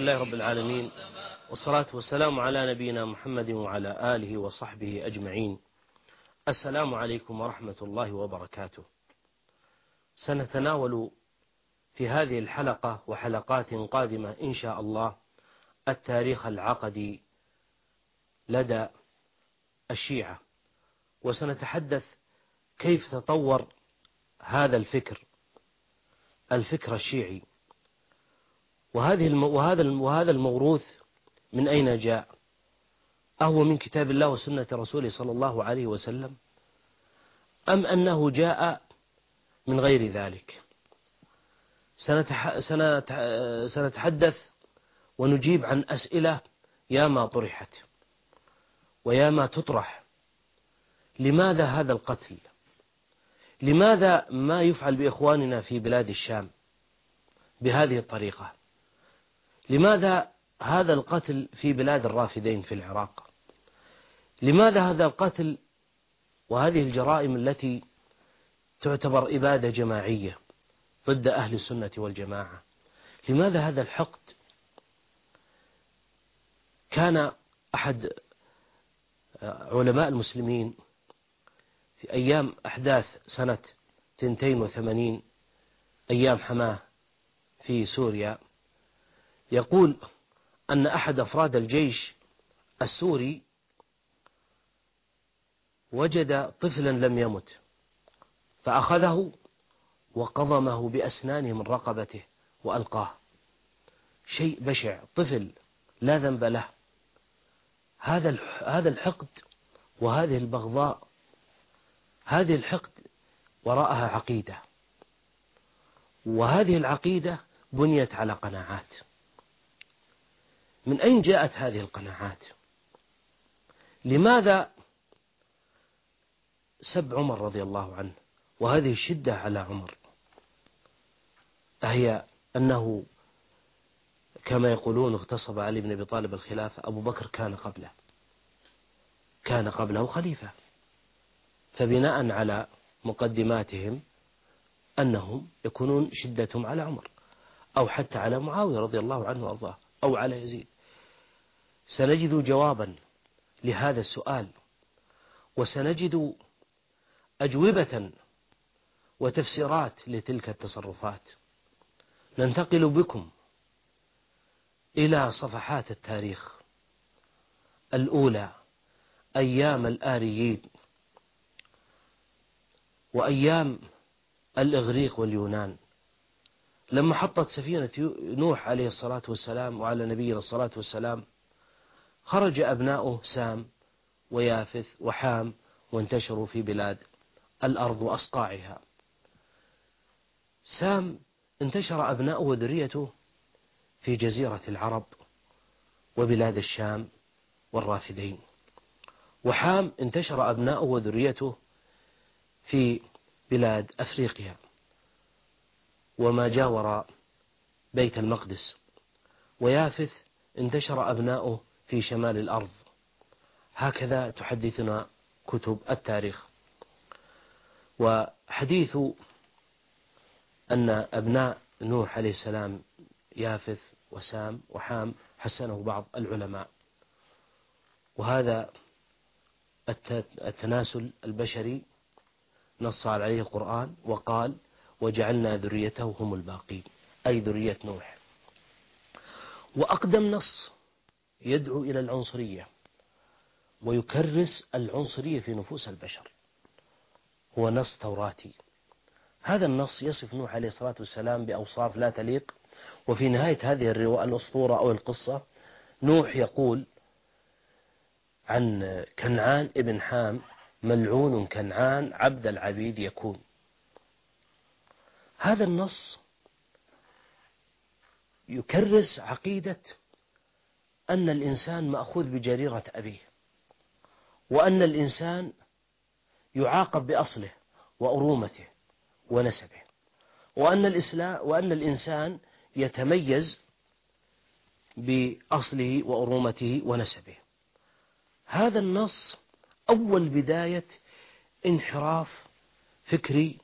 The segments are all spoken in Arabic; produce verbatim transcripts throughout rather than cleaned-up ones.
لله رب العالمين، والصلاة والسلام على نبينا محمد وعلى آله وصحبه أجمعين. السلام عليكم ورحمة الله وبركاته. سنتناول في هذه الحلقة وحلقات قادمة إن شاء الله التاريخ العقدي لدى الشيعة، وسنتحدث كيف تطور هذا الفكر الفكر الشيعي، وهذه وهذا وهذا الموروث من أين جاء؟ أهو من كتاب الله وسنة رسوله صلى الله عليه وسلم، أم أنه جاء من غير ذلك؟ سنتح... سنتح... سنتحدث ونجيب عن أسئلة ياما طرحت وياما تطرح. لماذا هذا القتل؟ لماذا ما يفعل بإخواننا في بلاد الشام بهذه الطريقة؟ لماذا هذا القتل في بلاد الرافدين في العراق؟ لماذا هذا القتل وهذه الجرائم التي تعتبر إبادة جماعية ضد أهل السنة والجماعة؟ لماذا هذا الحقد؟ كان أحد علماء المسلمين في أيام أحداث سنة اثنتين وثمانين أيام حماه في سوريا يقول أن أحد أفراد الجيش السوري وجد طفلا لم يمت، فأخذه وقضمه بأسنانه من رقبته وألقاه. شيء بشع، طفل لا ذنب له. هذا هذا الحقد وهذه البغضاء، هذه الحقد وراءها عقيدة، وهذه العقيدة بنيت على قناعات. من أين جاءت هذه القناعات؟ لماذا سب عمر رضي الله عنه وهذه الشدة على عمر؟ أهي أنه كما يقولون اغتصب علي بن أبي طالب الخلافة؟ أبو بكر كان قبله كان قبله خليفة، فبناء على مقدماتهم أنهم يكونون شدتهم على عمر أو حتى على معاوية رضي الله عنه وأرضاه أو على يزيد. سنجد جوابا لهذا السؤال، وسنجد أجوبة وتفسيرات لتلك التصرفات. ننتقل بكم إلى صفحات التاريخ الأولى، أيام الآريين وأيام الإغريق واليونان، لما حطت سفينة نوح عليه الصلاة والسلام وعلى نبينا الصلاة والسلام، خرج أبناؤه سام ويافث وحام وانتشروا في بلاد الأرض وأصقاعها. سام انتشر أبناؤه وذريته في جزيرة العرب وبلاد الشام والرافدين، وحام انتشر أبناؤه وذريته في بلاد أفريقيا وما جاور بيت المقدس، ويافث انتشر أبناؤه في شمال الأرض. هكذا تحدثنا كتب التاريخ. وحديث أن أبناء نوح عليه السلام يافث وسام وحام حسنه بعض العلماء، وهذا التناسل البشري نص عليه القرآن وقال وجعلنا ذريته هم الباقين، أي ذرية نوح. وأقدم نص يدعو إلى العنصرية ويكرس العنصرية في نفوس البشر هو نص توراتي. هذا النص يصف نوح عليه الصلاة والسلام بأوصاف لا تليق، وفي نهاية هذه الأسطورة أو القصة نوح يقول عن كنعان ابن حام ملعون كنعان عبد العبيد يكون. هذا النص يكرس عقيدة أن الإنسان مأخوذ بجريرة أبيه، وأن الإنسان يعاقب بأصله وأرومته ونسبه، وأن الإسلام وأن الإنسان يتميز بأصله وأرومته ونسبه. هذا النص أول بداية انحراف فكري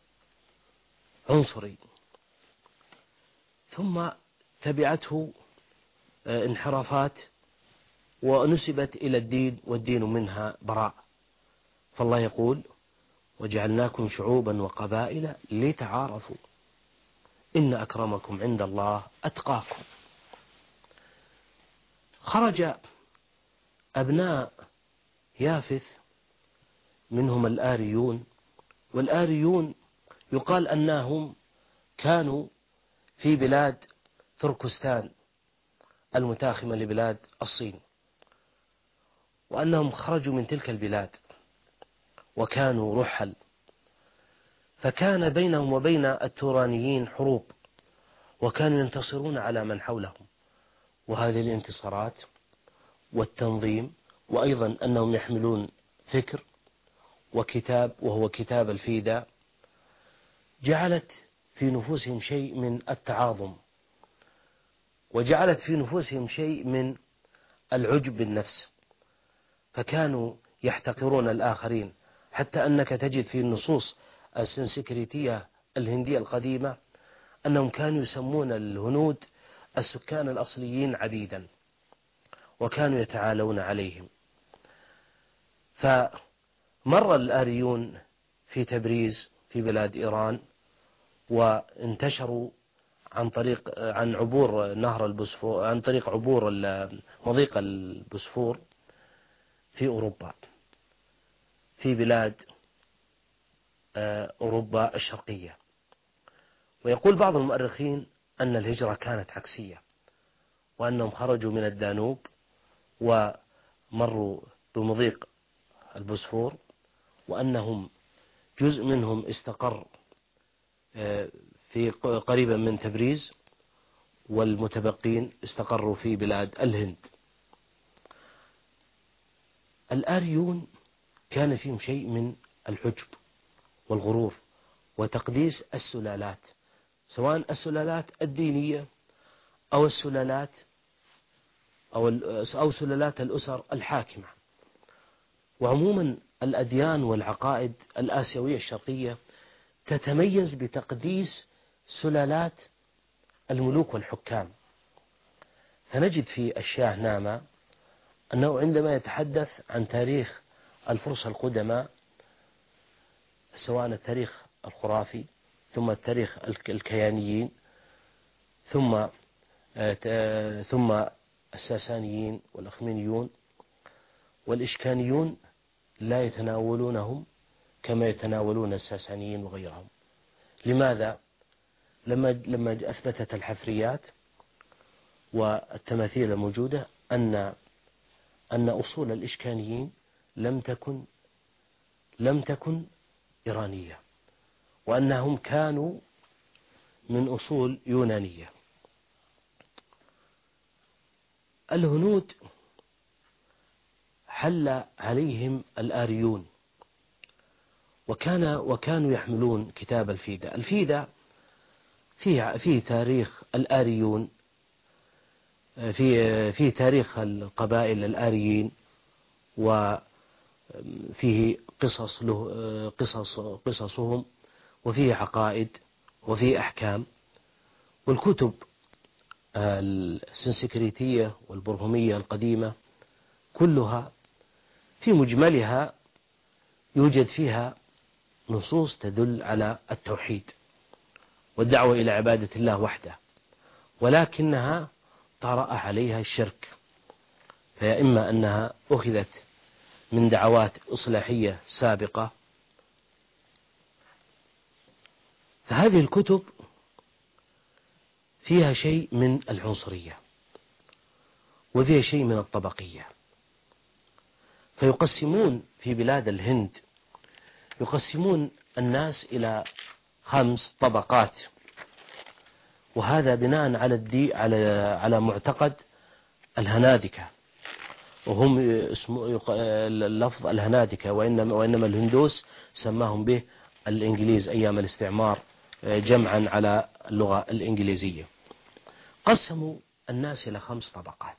عنصري، ثم تبعته انحرافات ونسبت إلى الدين والدين منها براء. فالله يقول وجعلناكم شعوبا وقبائل لتعارفوا إن أكرمكم عند الله أتقاكم. خرج أبناء يافث منهم الآريون، والآريون يقال أنهم كانوا في بلاد تركستان المتاخمة لبلاد الصين، وأنهم خرجوا من تلك البلاد وكانوا رحل، فكان بينهم وبين التورانيين حروب، وكانوا ينتصرون على من حولهم. وهذه الانتصارات والتنظيم، وأيضا أنهم يحملون فكر وكتاب وهو كتاب الفيداء، جعلت في نفوسهم شيء من التعاظم، وجعلت في نفوسهم شيء من العجب بالنفس، فكانوا يحتقرون الآخرين، حتى أنك تجد في النصوص السنسكريتية الهندية القديمة أنهم كانوا يسمون الهنود السكان الأصليين عبيدا، وكانوا يتعالون عليهم. فمر الآريون في تبريز في بلاد إيران، وانتشروا عن طريق عن عبور نهر البوسفور، عن طريق عبور مضيق البوسفور في أوروبا، في بلاد أوروبا الشرقية. ويقول بعض المؤرخين أن الهجرة كانت عكسية، وأنهم خرجوا من الدانوب ومروا بمضيق البوسفور، وأنهم جزء منهم استقر في قريبا من تبريز، والمتبقين استقروا في بلاد الهند. الآريون كان فيهم شيء من الحجب والغرور وتقديس السلالات، سواء السلالات الدينية أو السلالات أو أو سلالات الأسر الحاكمة. وعموما الأديان والعقائد الآسيوية الشرقية تتميز بتقديس سلالات الملوك والحكام. فنجد في الشاه ناما أنه عندما يتحدث عن تاريخ الفرس القدماء، سواء التاريخ الخرافي ثم التاريخ الكيانيين ثم ثم الساسانيين والأخمينيون والإشكانيون، لا يتناولونهم كما يتناولون الساسانيين وغيرهم. لماذا؟ لما لما أثبتت الحفريات والتماثيل الموجودة أن أن أصول الإشكانيين لم تكن لم تكن إيرانية، وأنهم كانوا من أصول يونانية. الهنود حل عليهم الآريون، وكان وكانوا يحملون كتاب الفيداء. الفيداء فيه فيه تاريخ الآريون، في في تاريخ القبائل الآريين، وفيه قصص له قصص قصصهم، وفيه عقائد، وفيه أحكام. والكتب السنسكريتية والبرهمية القديمة كلها في مجملها يوجد فيها نصوص تدل على التوحيد والدعوة إلى عبادة الله وحده، ولكنها طرأ عليها الشرك، فيا إما أنها أخذت من دعوات إصلاحية سابقة. فهذه الكتب فيها شيء من العنصرية وفيها شيء من الطبقية، فيقسمون في بلاد الهند يقسمون الناس إلى خمس طبقات، وهذا بناء على الدي على على معتقد الهنادكة، وهم اسمه اللفظ الهنادكة، وإنما وإنما الهندوس سماهم به الإنجليز أيام الاستعمار جمعا على اللغة الإنجليزية. قسموا الناس إلى خمس طبقات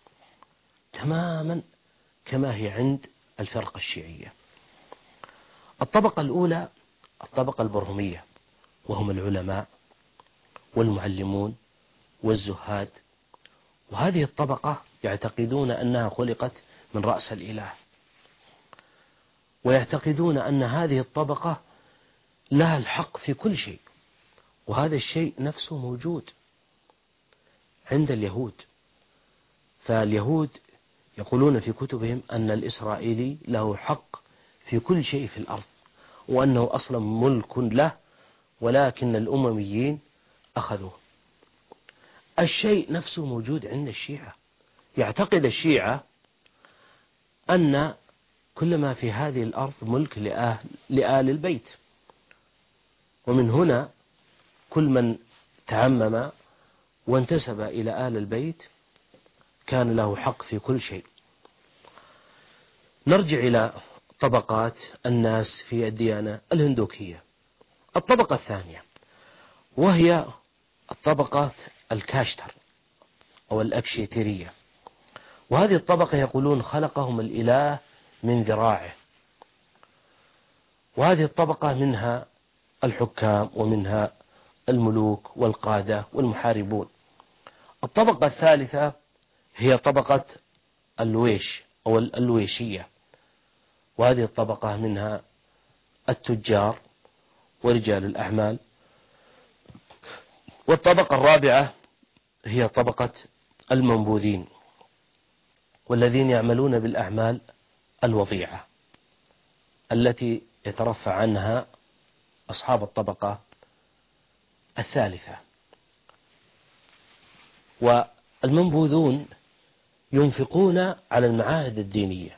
تماما كما هي عند الفرقة الشيعية. الطبقة الأولى الطبقة البرهمية، وهم العلماء والمعلمون والزهاد وهذه الطبقة يعتقدون أنها خلقت من رأس الإله، ويعتقدون أن هذه الطبقة لها الحق في كل شيء، وهذا الشيء نفسه موجود عند اليهود. فاليهود يقولون في كتبهم أن الإسرائيلي له حق في كل شيء في الأرض، وأنه أصلا ملك له، ولكن الأمميين أخذوه. الشيء نفسه موجود عند الشيعة. يعتقد الشيعة أن كل ما في هذه الأرض ملك لآل, لآل البيت، ومن هنا كل من تعمم وانتسب إلى آل البيت كان له حق في كل شيء. نرجع إلى طبقات الناس في الديانة الهندوكية. الطبقة الثانية وهي الطبقة الكاشتر أو الأكشيتيرية، وهذه الطبقة يقولون خلقهم الإله من ذراعه، وهذه الطبقة منها الحكام ومنها الملوك والقادة والمحاربون. الطبقة الثالثة هي طبقة اللويش أو اللويشية، وهذه الطبقة منها التجار ورجال الأعمال. والطبقة الرابعة هي طبقة المنبوذين، والذين يعملون بالأعمال الوضيعة التي يترفع عنها أصحاب الطبقة الثالثة. والمنبوذون ينفقون على المعاهد الدينية،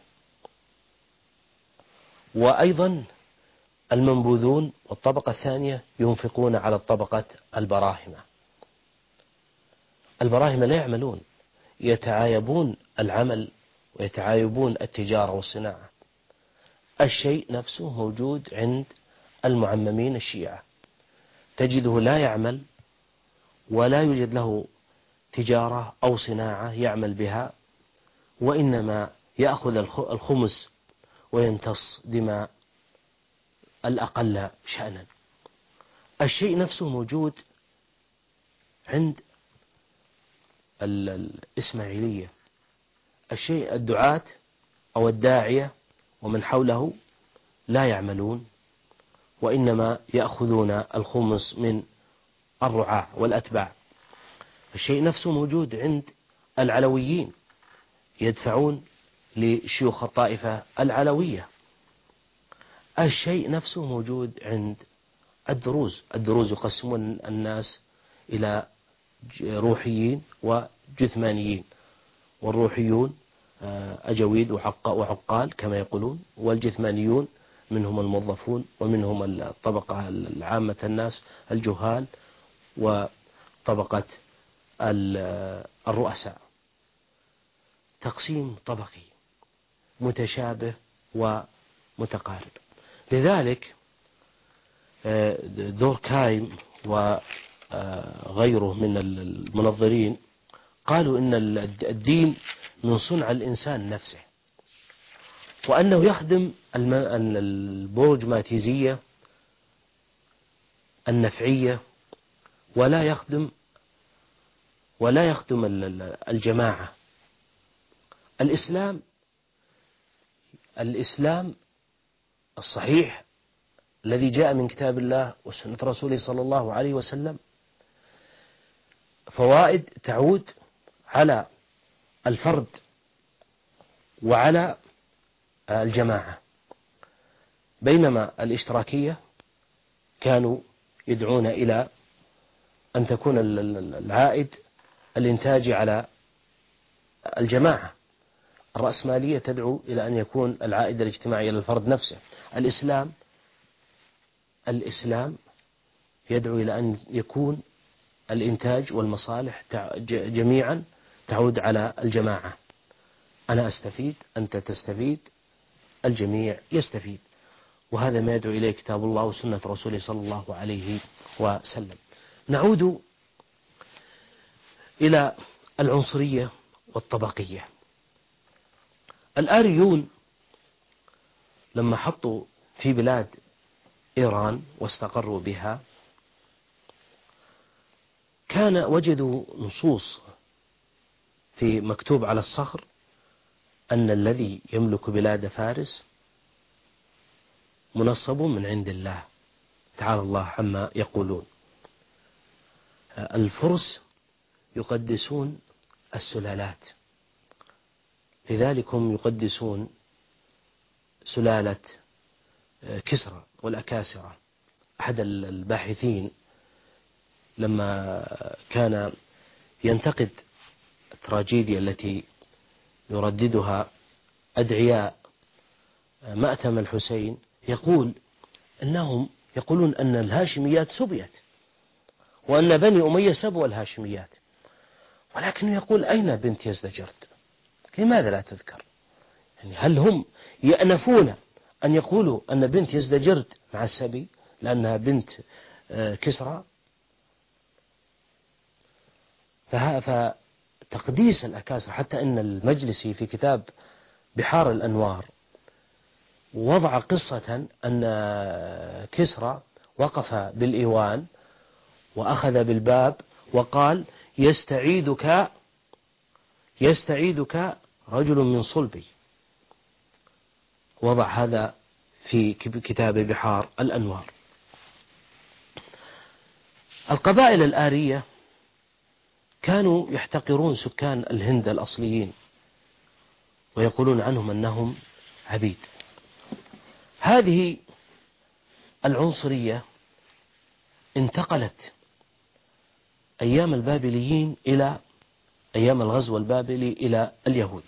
وأيضا المنبوذون والطبقة الثانية ينفقون على الطبقة البراهمة. البراهمة لا يعملون، يتعايبون العمل ويتعايبون التجارة والصناعة. الشيء نفسه موجود عند المعممين الشيعة، تجده لا يعمل ولا يوجد له تجارة أو صناعة يعمل بها، وإنما يأخذ الخمس ويمتص دماء الأقل شأنا. الشيء نفسه موجود عند الإسماعيلية. الشيء الدعاة أو الداعية ومن حوله لا يعملون، وإنما يأخذون الخمس من الرعاة والأتباع. الشيء نفسه موجود عند العلويين، يدفعون لشيوخ الطائفة العلوية. الشيء نفسه موجود عند الدروز. الدروز يقسمون الناس إلى روحيين وجثمانيين، والروحيون أجويد وعقال كما يقولون، والجثمانيون منهم الموظفون ومنهم الطبقة العامة الناس الجهال وطبقة الرؤساء. تقسيم طبقي متشابه ومتقارب. لذلك دوركايم وغيره من المنظرين قالوا إن الدين من صنع الإنسان نفسه، وأنه يخدم البروجماتيزية النفعية ولا يخدم ولا يخدم الجماعة. الإسلام الإسلام الصحيح الذي جاء من كتاب الله وسنة رسوله صلى الله عليه وسلم فوائد تعود على الفرد وعلى الجماعة، بينما الاشتراكية كانوا يدعون إلى أن تكون العائد الإنتاجي على الجماعة. الرأسمالية تدعو إلى أن يكون العائد الاجتماعي على الفرد نفسه. الإسلام الإسلام يدعو إلى أن يكون الإنتاج والمصالح جميعا تعود على الجماعة. أنا أستفيد، أنت تستفيد، الجميع يستفيد، وهذا ما يدعو إليه كتاب الله وسنة رسوله صلى الله عليه وسلم. نعود إلى العنصرية والطبقية. الآريون لما حطوا في بلاد إيران واستقروا بها كان وجدوا نصوص في مكتوب على الصخر أن الذي يملك بلاد فارس منصب من عند الله تعالى الله عما يقولون. الفرس يقدسون السلالات، لذلك هم يقدسون سلالة كسرى والأكاسرة. أحد الباحثين لما كان ينتقد التراجيديا التي يرددها أدعياء مأتم الحسين يقول أنهم يقولون أن الهاشميات سبيت وأن بني أمية سبوا الهاشميات، ولكنه يقول أين بنت يزدجرد؟ لماذا لا تذكر؟ يعني هل هم يأنفون أن يقولوا أن بنت يزدجرد مع السبي لأنها بنت كسرى؟ فتقديس الأكاسر، حتى إن المجلسي في كتاب بحار الأنوار وضع قصة أن كسرى وقف بالإيوان وأخذ بالباب وقال يستعيدك يستعيدك رجل من صلبي. وضع هذا في كتاب بحار الأنوار. القبائل الآرية كانوا يحتقرون سكان الهند الأصليين ويقولون عنهم أنهم عبيد. هذه العنصرية انتقلت أيام البابليين إلى أيام الغزو البابلي إلى اليهود.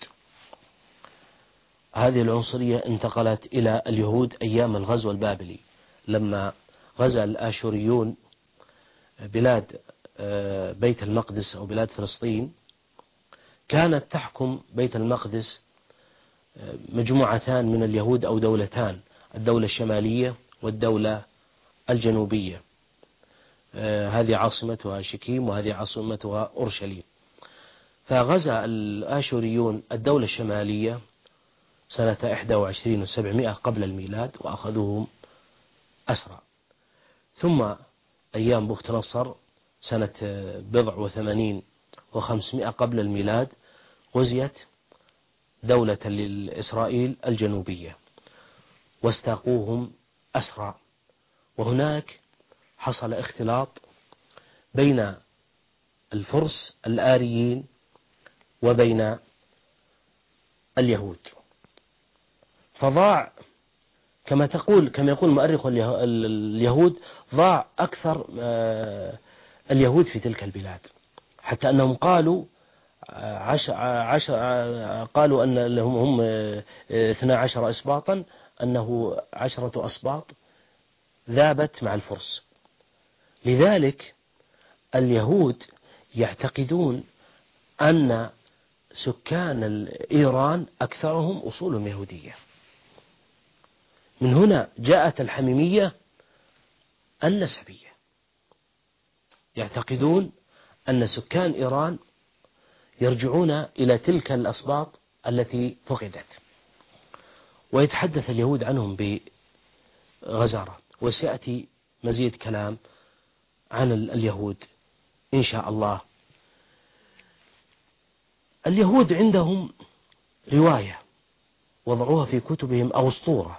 هذه العنصرية انتقلت إلى اليهود أيام الغزو البابلي لما غزا الآشوريون بلاد بيت المقدس أو بلاد فلسطين. كانت تحكم بيت المقدس مجموعتان من اليهود أو دولتان، الدولة الشمالية والدولة الجنوبية. هذه عاصمتها شكيم وهذه عاصمتها أورشليم. فغزا الآشوريون الدولة الشمالية سنة إحدى وعشرين وسبعمائة قبل الميلاد وأخذوهم أسرى. ثم أيام بخت نصر سنة بضع وثمانين وخمسمائة قبل الميلاد غزيت دولة إسرائيل الجنوبية واستاقوهم أسرى. وهناك حصل اختلاط بين الفرس الآريين وبين اليهود، فضاع كما تقول كما يقول مؤرخ اليهود ضاع أكثر اليهود في تلك البلاد، حتى أنهم قالوا عشر عشر قالوا أن لهم هم اثنا عشر أسباطا، أنه عشرة أسباط ذابت مع الفرس. لذلك اليهود يعتقدون أن سكان إيران أكثرهم أصولهم يهودية. من هنا جاءت الحميمية النسبية، يعتقدون أن سكان إيران يرجعون إلى تلك الأسباط التي فقدت، ويتحدث اليهود عنهم بغزارة. وسيأتي مزيد كلام عن اليهود إن شاء الله. اليهود عندهم رواية وضعوها في كتبهم أو أسطورة،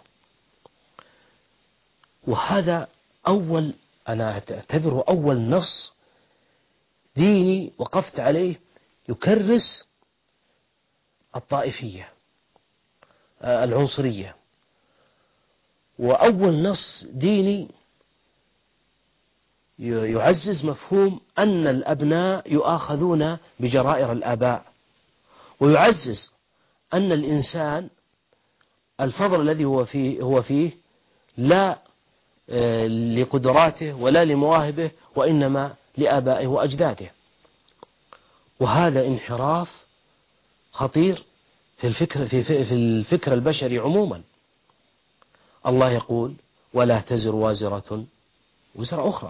وهذا أول أنا أعتبره أول نص ديني وقفت عليه يكرس الطائفية العنصرية، وأول نص ديني يعزز مفهوم أن الأبناء يؤاخذون بجرائر الآباء، ويعزز أن الإنسان الفضل الذي هو فيه هو فيه لا لقدراته ولا لمواهبه، وإنما لآبائه وأجداده. وهذا انحراف خطير في الفكر في في الفكر البشري عموما. الله يقول ولا تزر وازرة وزر أخرى.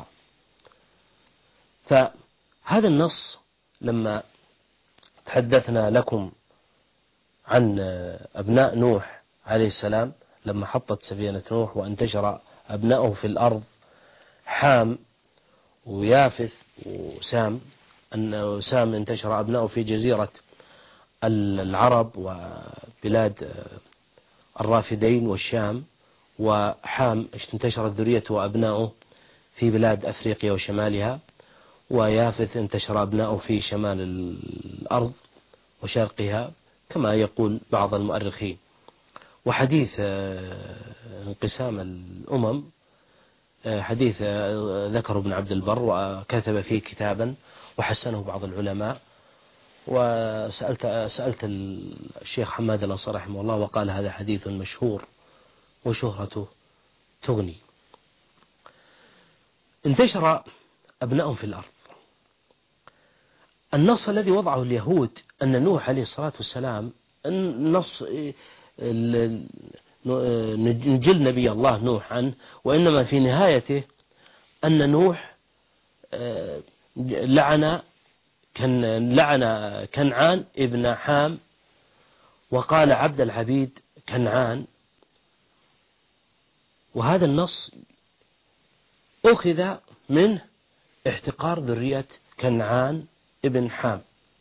فهذا النص لما تحدثنا لكم عن أبناء نوح عليه السلام لما حطت سفينة نوح وانتشر أبناؤه في الأرض حام ويافث وسام، أن سام انتشر أبناؤه في جزيرة العرب وبلاد الرافدين والشام، وحام انتشرت ذريته وأبناؤه في بلاد أفريقيا وشمالها، ويافث انتشر أبناؤه في شمال الأرض وشرقها كما يقول بعض المؤرخين. وحديث انقسام الأمم حديث ذكر ابن عبد البر وكتب فيه كتابا وحسنه بعض العلماء. وسألت سألت الشيخ حماد الأنصاري رحمه الله وقال هذا حديث مشهور وشهرته تغني. انتشر أبنائهم في الأرض. النص الذي وضعه اليهود أن نوح عليه الصلاة والسلام، النص نجل نبي الله نوح عنه، وإنما في نهايته أن نوح لعن كان لعن كنعان ابن حام وقال عبد العبيد كنعان. وهذا النص أخذ من احتقار ذرية كنعان ابن حام،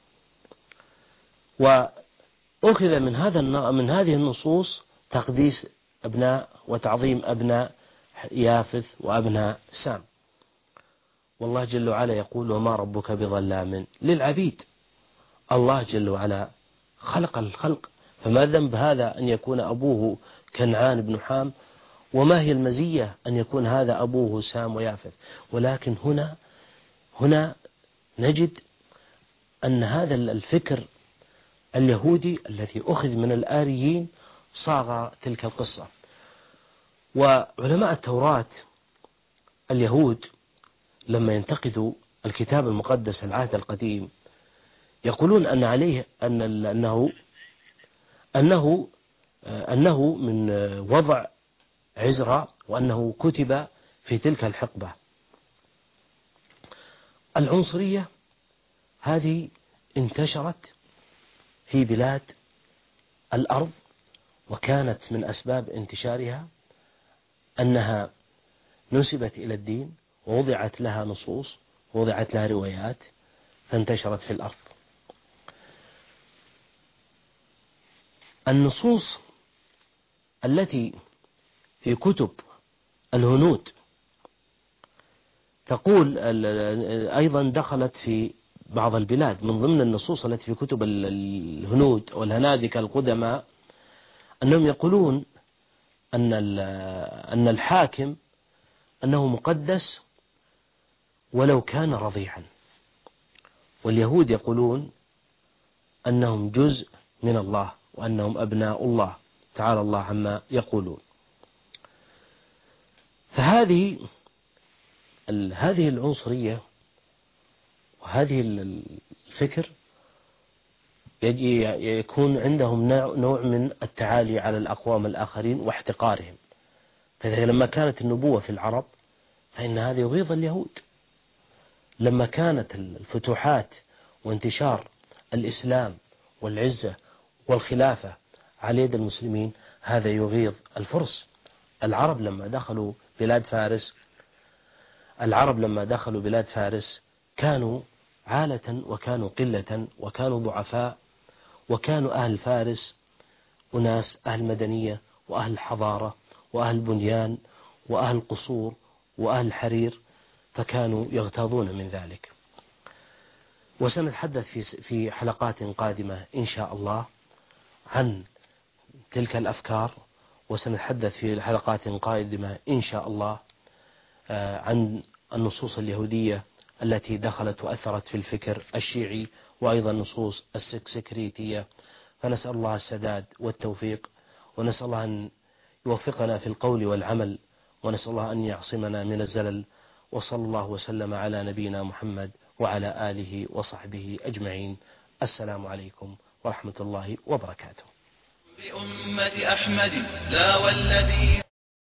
وأخذ من هذا من هذه النصوص تقديس أبناء وتعظيم أبناء يافث وأبناء سام. والله جل وعلا يقول وما ربك بظلام للعبيد. الله جل وعلا خلق الخلق، فما ذنب هذا أن يكون أبوه كنعان بن حام، وما هي المزية أن يكون هذا أبوه سام ويافث. ولكن هنا هنا نجد أن هذا الفكر اليهودي الذي أخذ من الآريين صاغ تلك القصة. وعلماء التوراة اليهود لما ينتقدوا الكتاب المقدس العهد القديم يقولون أن عليه أن أنه أنه أنه من وضع عزرا، وأنه كتب في تلك الحقبة. العنصرية هذه انتشرت في بلاد الأرض، وكانت من أسباب انتشارها أنها نسبت إلى الدين ووضعت لها نصوص ووضعت لها روايات فانتشرت في الأرض. النصوص التي في كتب الهنود تقول أيضا دخلت في بعض البلاد. من ضمن النصوص التي في كتب الهنود والهنادكة القدماء أنهم يقولون أن أن الحاكم أنه مقدس ولو كان رضيعا، واليهود يقولون أنهم جزء من الله وأنهم أبناء الله تعالى الله عما يقولون. فهذه هذه العنصرية وهذه الفكر يكون عندهم نوع من التعالي على الأقوام الآخرين واحتقارهم. فلما كانت النبوة في العرب فإن هذا يغيظ اليهود، لما كانت الفتوحات وانتشار الإسلام والعزة والخلافة على يد المسلمين هذا يغيظ الفرس. العرب لما دخلوا بلاد فارس العرب لما دخلوا بلاد فارس كانوا عالة وكانوا قلة وكانوا ضعفاء، وكانوا أهل فارس أناس أهل مدنية وأهل حضارة وأهل بنيان وأهل قصور وأهل حرير، فكانوا يغتاظون من ذلك. وسنتحدث في في حلقات قادمة إن شاء الله عن تلك الأفكار، وسنتحدث في حلقات قادمة إن شاء الله عن النصوص اليهودية التي دخلت وأثرت في الفكر الشيعي، وأيضا نصوص السكريتية. فنسأل الله السداد والتوفيق، ونسأل الله أن يوفقنا في القول والعمل، ونسأل الله أن يعصمنا من الزلل. وصلى الله وسلم على نبينا محمد وعلى آله وصحبه أجمعين. السلام عليكم ورحمة الله وبركاته. بأمة أحمد لا والذي